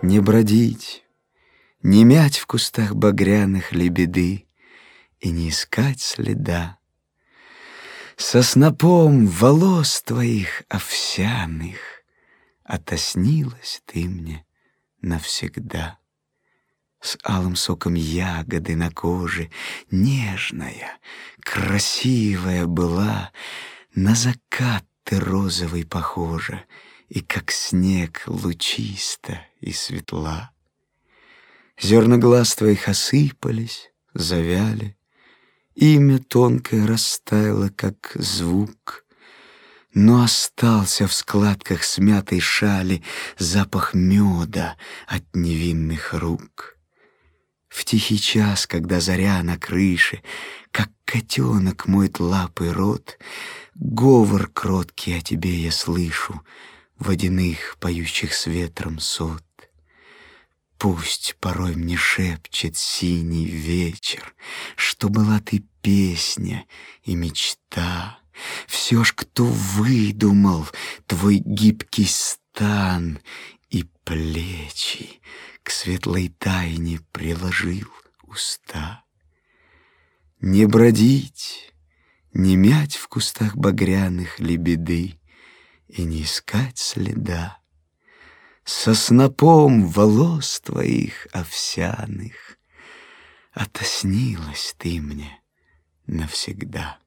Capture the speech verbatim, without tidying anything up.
Не бродить, не мять в кустах багряных лебеды и не искать следа. Со снопом волос твоих овсяных отоснилась ты мне навсегда. С алым соком ягоды на коже, нежная, красивая была, на закат ты розовый похожа, и как снег лучиста и светла. Зерна глаз твоих осыпались, завяли, имя тонкое растаяло, как звук, но остался в складках смятой шали запах меда от невинных рук. В тихий час, когда заря на крыше, как котенок моет лапой рот, говор кроткий о тебе я слышу, водяных, поющих с ветром сот. Пусть порой мне шепчет синий вечер, что была ты песня и мечта. Все ж, кто выдумал твой гибкий стан и плечи, к светлой тайне приложил уста. Не бродить, не мять в кустах багряных лебеды и не искать следа. Со снопом волос твоих овсяных отоснилась ты мне навсегда.